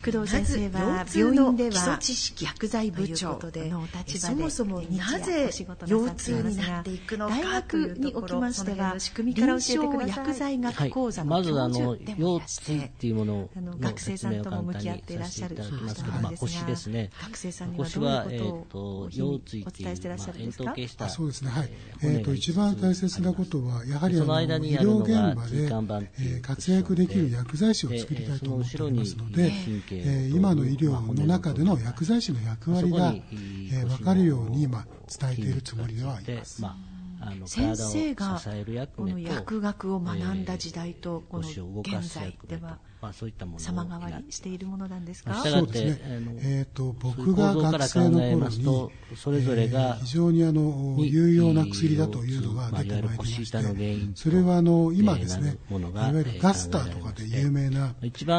工藤先生は病院では基礎知識薬剤部長のお立場で、そもそもなぜ腰痛になっていくのか、大学におきましては臨床薬剤学講座の教授でもいらして、 っていうものの学生さんとも向き合っていらっしゃるそうなんですが、 腰ですね。 学生さんにはどういうことをお伝えしていらっしゃるんですか？ そうですね、はい。一番大切なことはやはり医療現場で活躍できる薬剤師を作りたいと思っておりますので、今の医療の中での薬剤師の役割が分かるように今伝えているつもりではいます。 先生がこの薬学を学んだ時代とこの現在では様変わりしているものなんですか？ そうですね。僕が学生の頃にそれぞれが非常に有用な薬だというのが出てまいりまして、それは今ですね、いわゆるガスターとかで有名な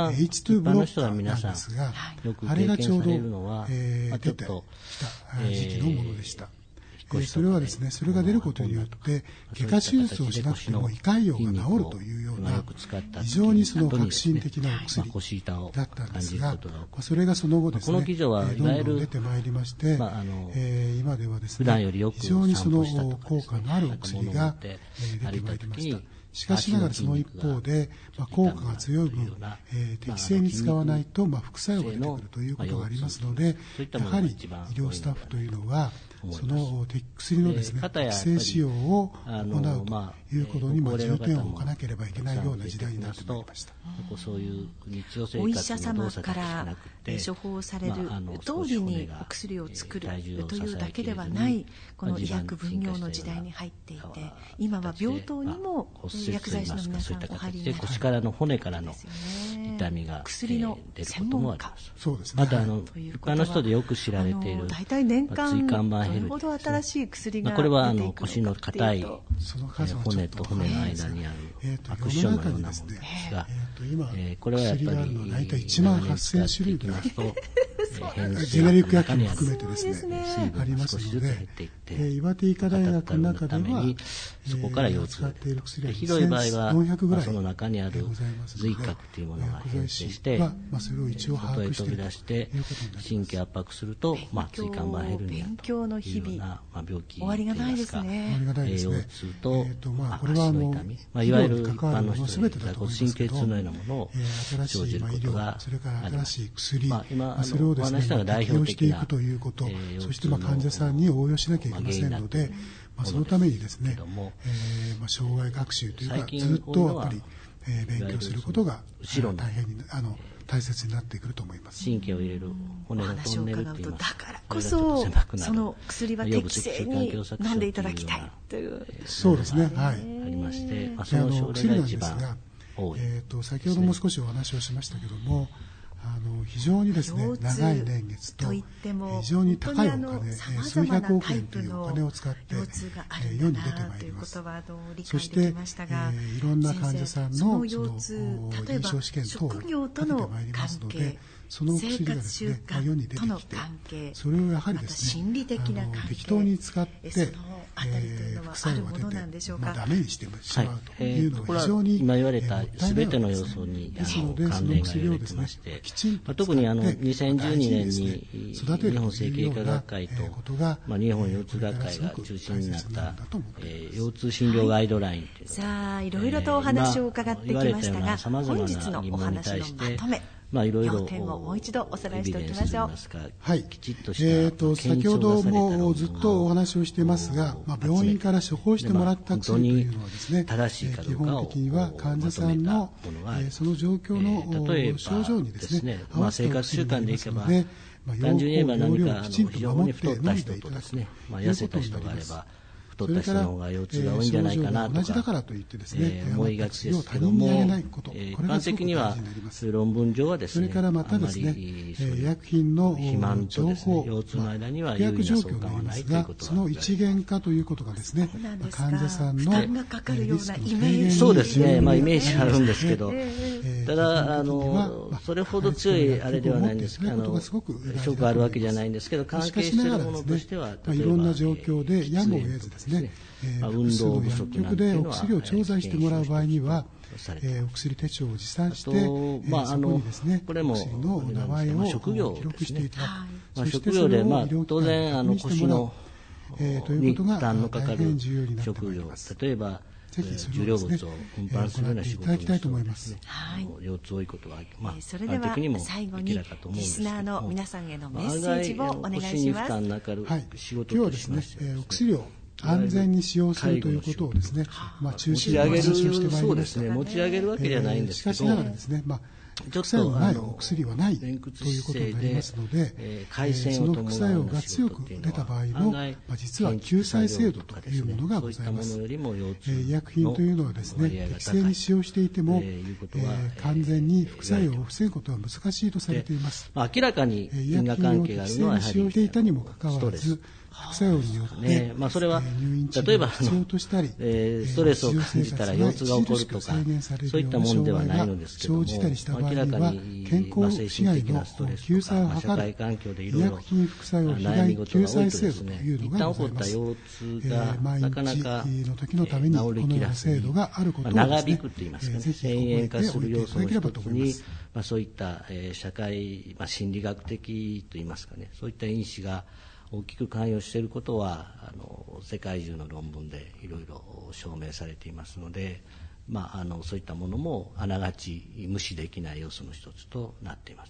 H2 ブロッカーなんですが、あれがちょうど出てきた時期のものでした。それはですね、それが出ることによって外科手術をしなくても胃潰瘍が治るというような非常にその革新的なお薬だったんですが、それがその後ですね、どんどん出てまいりまして、今ではですね、非常にその効果のあるお薬が出てまいりました。しかしながらその一方で、効果が強い分、適正に使わないと副作用が出てくるということがありますので、やはり医療スタッフというのはその薬のですね、適正使用を行うということに重点を置かなければいけないような時代になってまいりました。 お医者様から処方される通りにお薬を作るというだけではないこの医薬分業の時代に入っていて、今は病棟にも薬剤師の皆さんお入りになって腰からの骨からの痛みが薬の専門家、 そうですね。 また一般の人でよく知られている大体年間椎間板ヘルニア、 どれほど新しい薬がこれは出ていくのか腰の硬い骨と骨の間にあるクッションのようなものですが、これはやっぱり大体1万8000種類ぐらいジェネリック薬も含めてですね、ありますので、岩手医科大学の中ではそこから腰痛が出る。ひどい場合はその中にある髄核というものが変性して外へ飛び出して神経圧迫すると椎間板ヘルニアというような病気といいますか、腰痛と足の痛み、いわゆる一般の人で神経痛のようなものを生じることがあります。今それをですね、適用していくということ、そして患者さんに応用しなきゃいけませんので、そのためにですね、障害学習というかずっとやっぱり勉強することが大変に大切になってくると思います。 神経を入れる骨のトンネルって言います。 だからこそその薬は適正に飲んでいただきたいという、 そうですね、はい、 ありまして、その症例が一番多い。 先ほども少しお話をしましたけども、非常にですね、長い年月と非常に高いお金、数百億円というお金を使って世に出てまいります。そして、いろんな患者さんの臨床試験等をかけてまいりますので、その薬がですね、世に出てきて、それをやはりですね、適当に使って副作用が出てダメにしてしまうというのは非常に今言われた全ての要素に関連が言われてまして、特に2012年に日本整形外科学会と日本腰痛学会が中心になった腰痛診療ガイドラインというのが、 さあいろいろとお話を伺ってきましたが、本日のお話のまとめ、要点をもう一度おさらいしておきましょう。 はい、先ほどもずっとお話をしていますが、病院から処方してもらった薬というのはですね、基本的には患者さんのその状況の症状にですね、合わせた薬になりますので、 単純に言えば何か非常に太った人とですね、痩せた人があれば太った人の方が腰痛が多いんじゃないかなとか思いがちですけども、一般的には論文上はですね、あまり医薬品の肥満とですね、腰痛の間には有意な相関はないということが、 その一元化ということがですね、患者さんのリスクの軽減、 そうですね、イメージあるんですけど、ただそれほど強いあれではないんですけど、すごくあるわけじゃないんですけど、関係しているものとしては、 いろんな状況でやむを得ずですですね、複数の薬局でお薬を調剤してもらう場合には、お薬手帳を持参して、そこにですね、 これもお薬の名前を記録していただく。 職業で、当然腰のに負担のかかる重要になってまいり職業、 ます。 例えば重量物を運搬するような仕事いただきたいと思います。 腰痛多いことは、 それでは最後にリスナーの皆さんへのメッセージをお願いします。 今日はですね、お薬を安全に使用するということをですね、中心にお話をしてまいりました。 持ち上げるわけじゃないんですけど、 しかしながらですね、副作用のないお薬はないということになりますので、その副作用が強く出た場合も、実は救済制度というものがございます。医薬品というのはですね、適正に使用していても、完全に副作用を防ぐことは難しいとされています。 明らかに因果関係があるのはやはり使用していたにもかかわらず、副作用によって、 それは例えばストレスを感じたら腰痛が起こるとか、そういったものではないのですけども、明らかに健康被害の救済を図る医薬品副作用被害救済制度というのがございます。毎日の時のためにこのような制度があることを長引くといいますかね、 ぜひ覚えておいていただければと思います。 そういった社会、心理学的といいますかね、そういった因子が大きく関与していることは世界中の論文でいろいろ証明されていますので、そういったものもあながち無視できない要素の一つとなっています。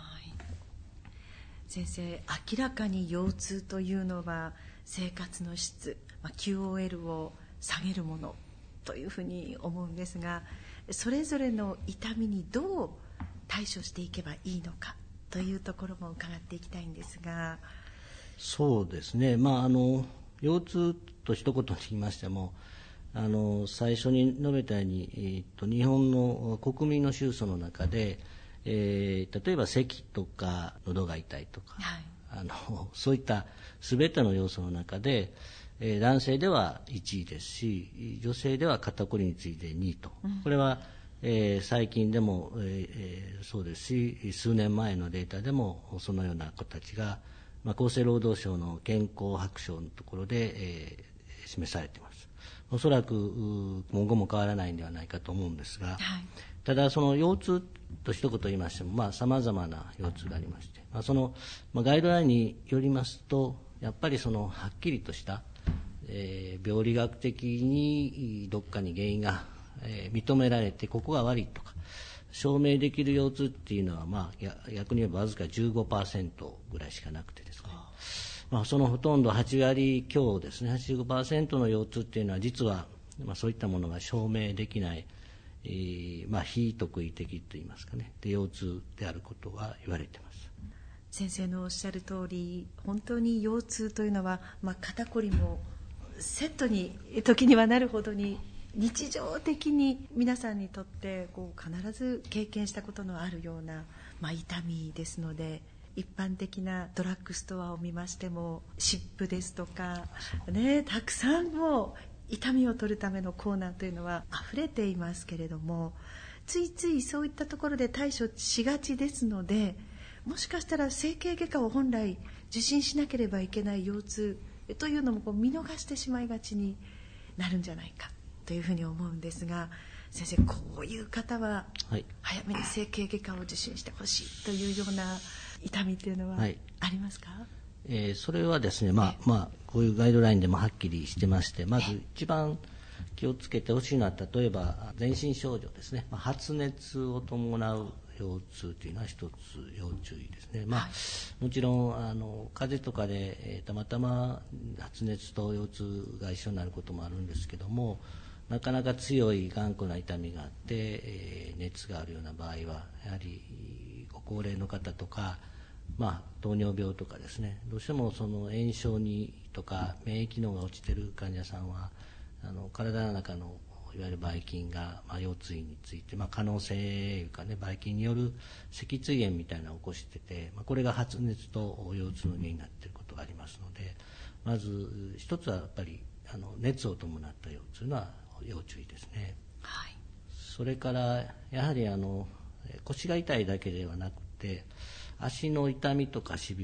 先生、明らかに腰痛というのは生活の質、QOL を下げるものというふうに思うんですが、それぞれの痛みにどう対処していけばいいのかというところも伺っていきたいんですが。 そうですね、腰痛と一言に言いましても、最初に述べたように、日本の国民の手術の中で、例えば咳とか喉が痛いとか、そういった全ての要素の中で、男性では1位ですし、女性では肩こりについて2位と、これは、最近でも、そうですし、数年前のデータでもそのような子たちが厚生労働省の健康白書のところで、示されています。おそらく今後も変わらないんではないかと思うんですが、ただその腰痛と一言言いましても、様々な腰痛がありまして、その、ガイドラインによりますと、やっぱりそのはっきりとした、病理学的にどっかに原因が、認められてここが悪いとか証明できる腰痛っていうのは、逆に言えばわずか 15% ぐらいしかなくてですね、そのほとんど8割強ですね、 85% の腰痛っていうのは実は、そういったものが証明できない、非特異的といいますかね、で腰痛であることが言われています。 先生のおっしゃる通り、本当に腰痛というのは、肩こりもセットに時にはなるほどに日常的に皆さんにとって必ず経験したことのあるような、痛みですので、一般的なドラッグストアを見ましても湿布ですとか、たくさんもう痛みを取るためのコーナーというのは溢れていますけれども、ついついそういったところで対処しがちですので、もしかしたら整形外科を本来受診しなければいけない腰痛というのも見逃してしまいがちになるんじゃないかというふうに思うんですが、先生、こういう方は早めに整形外科を受診してほしいというような痛みというのはありますか？ それはですね、こういうガイドラインでもはっきりしてまして、まず一番気をつけてほしいのは、例えば全身症状ですね、発熱を伴う腰痛というのは一つ要注意ですね。もちろん風邪とかで、たまたま発熱と腰痛が一緒になることもあるんですけども、なかなか強い頑固な痛みがあって、熱があるような場合はやはりご高齢の方とか、糖尿病とかですね、どうしてもその炎症にとか免疫機能が落ちている患者さんは体の中のいわゆるばい菌が、腰椎について、可能性いうかね、ばい菌による脊椎炎みたいなのを起こしてて、これが発熱と腰痛の原因になっていることがありますので、まず一つはやっぱり熱を伴った腰痛のは要注意ですね。それからやはり腰が痛いだけではなくて、足の痛みとかしびれ、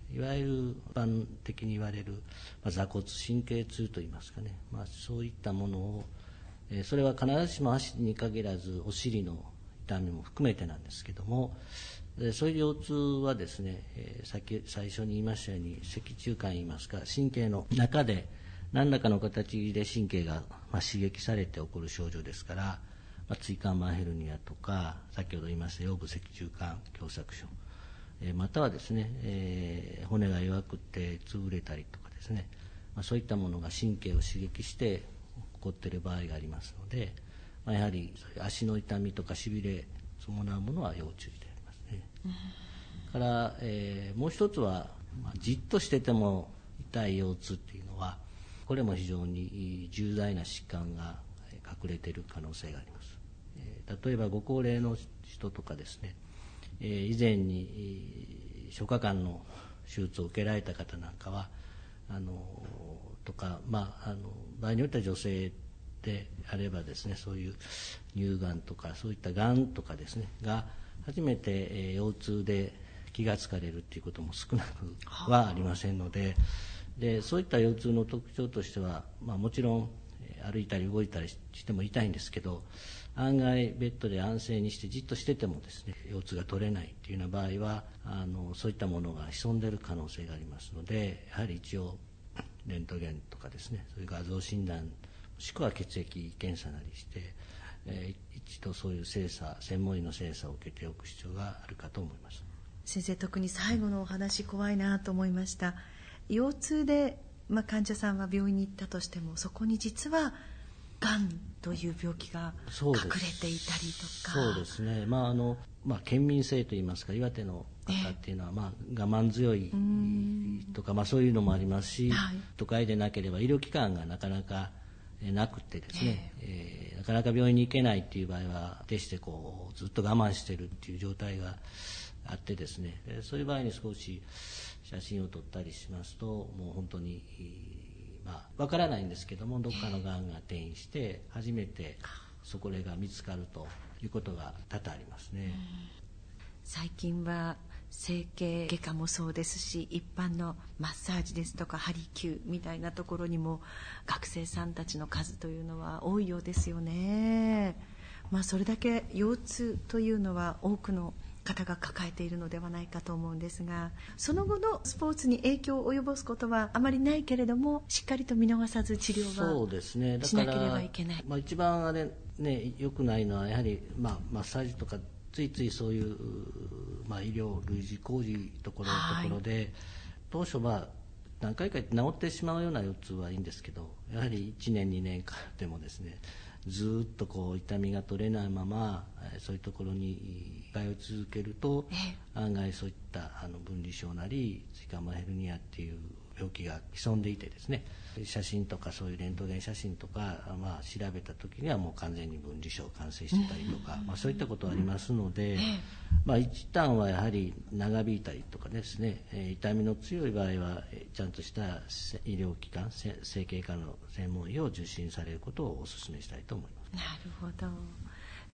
いわゆる一般的に言われる、座骨神経痛といいますかね、そういったものを、それは必ずしも足に限らずお尻の痛みも含めてなんですけども、そういう腰痛はですね、最初に言いましたように脊柱管言いますか、神経の中で何らかの形で神経が刺激されて起こる症状ですから、椎間板ヘルニアとか、先ほど言いました腰部脊柱管狭窄症、またはですね、骨が弱くって潰れたりとかですね、そういったものが神経を刺激して起こっている場合がありますので、やはり足の痛みとかしびれ伴うものは要注意でありますね。から、もう一つは、じっとしてても痛い腰痛っていうのは、これも非常に重大な疾患が隠れている可能性があります。例えばご高齢の人とかですね、以前に消化管の手術を受けられた方なんかはとか、場合によっては女性であればですね、そういう乳がんとかそういったがんとかですねが初めて腰痛で気がつかれるということも少なくはありませんので、そういった腰痛の特徴としては、もちろん歩いたり動いたりしても痛いんですけど、案外ベッドで安静にしてじっとしててもですね、腰痛が取れないというような場合はそういったものが潜んでいる可能性がありますので、やはり一応レントゲンとかですね、そういう画像診断もしくは血液検査なりして、一度そういう精査、専門医の精査を受けておく必要があるかと思います。 先生、特に最後のお話怖いなと思いました。腰痛で、患者さんは病院に行ったとしても、そこに実はがんという病気が隠れていたりとか。 そうですね、県民性といいますか、岩手の方っていうのは、我慢強いとか、そういうのもありますし、都会でなければ医療機関がなかなかなくてですね、なかなか病院に行けないっていう場合は決してずっと我慢してるっていう状態があってですね、そういう場合に少し写真を撮ったりしますと、もう本当にわからないんですけども、どっかのがんが転移して初めてそこが見つかるということが多々ありますね。 最近は整形外科もそうですし、一般のマッサージですとかハリキューみたいなところにも学生さんたちの数というのは多いようですよね。それだけ腰痛というのは多くの方が抱えているのではないかと思うんですが、その後のスポーツに影響を及ぼすことはあまりないけれども、しっかりと見逃さず治療はしなければいけない。 一番良くないのはやはり、マッサージとかついついそういう、医療類似工事ところで、当初何回か治ってしまうような腰痛はいいんですけど、やはり1年2年間でもですね、ずっと痛みが取れないままそういうところに通い続けると、案外そういった分離症なり椎間板ヘルニアっていう病気が潜んでいてですね、写真とかそういうレントゲン写真とか、調べた時にはもう完全に分離症完成してたりとか、そういったことありますので、一旦はやはり長引いたりとかですね、痛みの強い場合はちゃんとした医療機関、整形科の専門医を受診されることをお勧めしたいと思います。 なるほど。